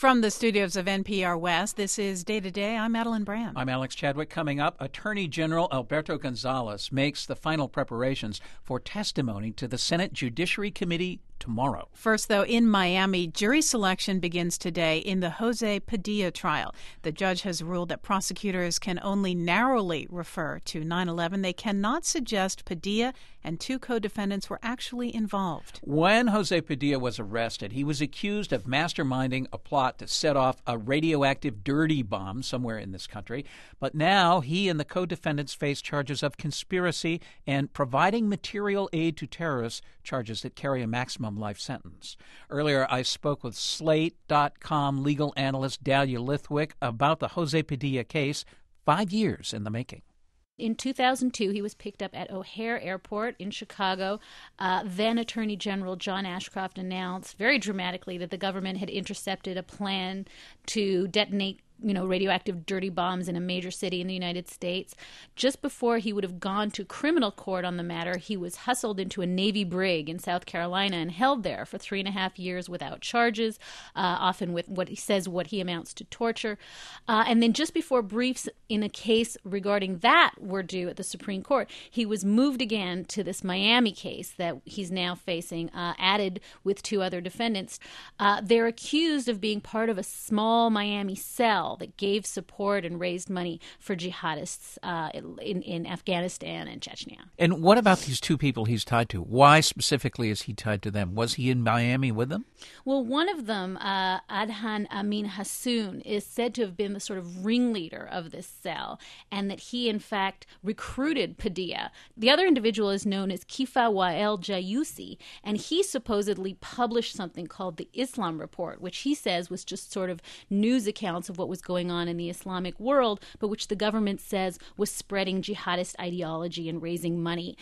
From the studios of NPR West, this is Day to Day. I'm Madeline Brand. I'm Alex Chadwick. Coming up, Attorney General Alberto Gonzales makes the final preparations for testimony to the Senate Judiciary Committee tomorrow. First, though, in Miami, jury selection begins today in the Jose Padilla trial. The judge has ruled that prosecutors can only narrowly refer to 9/11. They cannot suggest Padilla and two co-defendants were actually involved. When Jose Padilla was arrested, he was accused of masterminding a plot to set off a radioactive dirty bomb somewhere in this country. But now he and the co-defendants face charges of conspiracy and providing material aid to terrorists, charges that carry a maximum life sentence. Earlier, I spoke with Slate.com legal analyst Dahlia Lithwick about the Jose Padilla case, 5 years in the making. In 2002, he was picked up at O'Hare Airport in Chicago. Then Attorney General John Ashcroft announced very dramatically that the government had intercepted a plan to detonate radioactive dirty bombs in a major city in the United States. Just before he would have gone to criminal court on the matter, he was hustled into a Navy brig in South Carolina and held there for 3.5 years without charges, often with what he amounts to torture. And then just before briefs in a case regarding that were due at the Supreme Court, he was moved again to this Miami case that he's now facing, added with two other defendants. They're accused of being part of a small Miami cell that gave support and raised money for jihadists in Afghanistan and Chechnya. And what about these two people he's tied to? Why specifically is he tied to them? Was he in Miami with them? Well, one of them, Adhan Amin Hassoun, is said to have been the sort of ringleader of this cell, and that he, in fact, recruited Padilla. The other individual is known as Kifa Wael Jayusi, and he supposedly published something called the Islam Report, which he says was just sort of news accounts of what was going on in the Islamic world, but which the government says was spreading jihadist ideology and raising money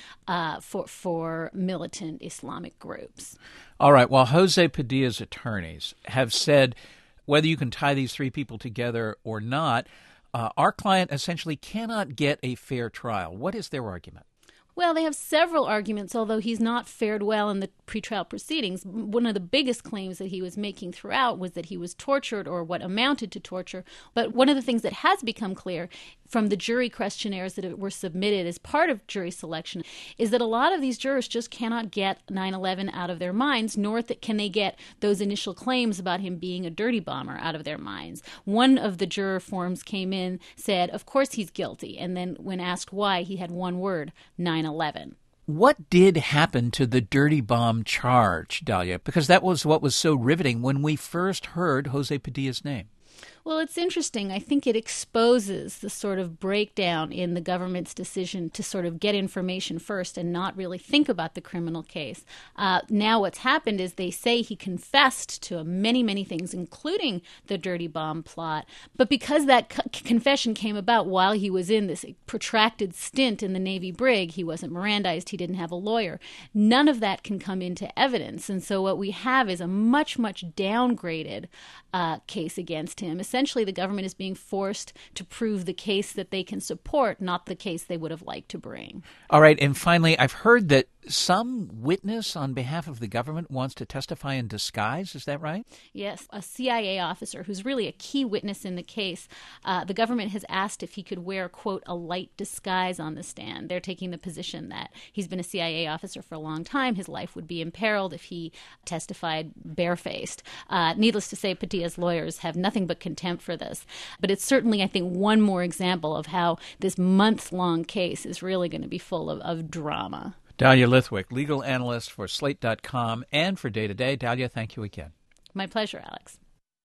for militant Islamic groups. All right. Well, Jose Padilla's attorneys have said whether you can tie these three people together or not, our client essentially cannot get a fair trial. What is their argument? Well, they have several arguments, although he's not fared well in the pretrial proceedings. One of the biggest claims that he was making throughout was that he was tortured or what amounted to torture. But one of the things that has become clear from the jury questionnaires that were submitted as part of jury selection is that a lot of these jurors just cannot get 9/11 out of their minds, nor can they get those initial claims about him being a dirty bomber out of their minds. One of the juror forms came in, said, of course he's guilty, and then when asked why, he had one word, 9/11. What did happen to the dirty bomb charge, Dahlia? Because that was what was so riveting when we first heard Jose Padilla's name. Well, it's interesting. I think it exposes the sort of breakdown in the government's decision to sort of get information first and not really think about the criminal case. Now what's happened is they say he confessed to many, many things, including the dirty bomb plot. But because that confession came about while he was in this protracted stint in the Navy brig, he wasn't Mirandized, he didn't have a lawyer. None of that can come into evidence. And so what we have is a much, much downgraded case against him. Essentially, the government is being forced to prove the case that they can support, not the case they would have liked to bring. All right. And finally, I've heard that some witness on behalf of the government wants to testify in disguise. Is that right? Yes. A CIA officer who's really a key witness in the case. The government has asked if he could wear, quote, a light disguise on the stand. They're taking the position that he's been a CIA officer for a long time. His life would be imperiled if he testified barefaced. Needless to say, Padilla's lawyers have nothing but contempt for this. But it's certainly, I think, one more example of how this months-long case is really going to be full of drama. Dahlia Lithwick, legal analyst for Slate.com and for Day to Day. Dahlia, thank you again. My pleasure, Alex.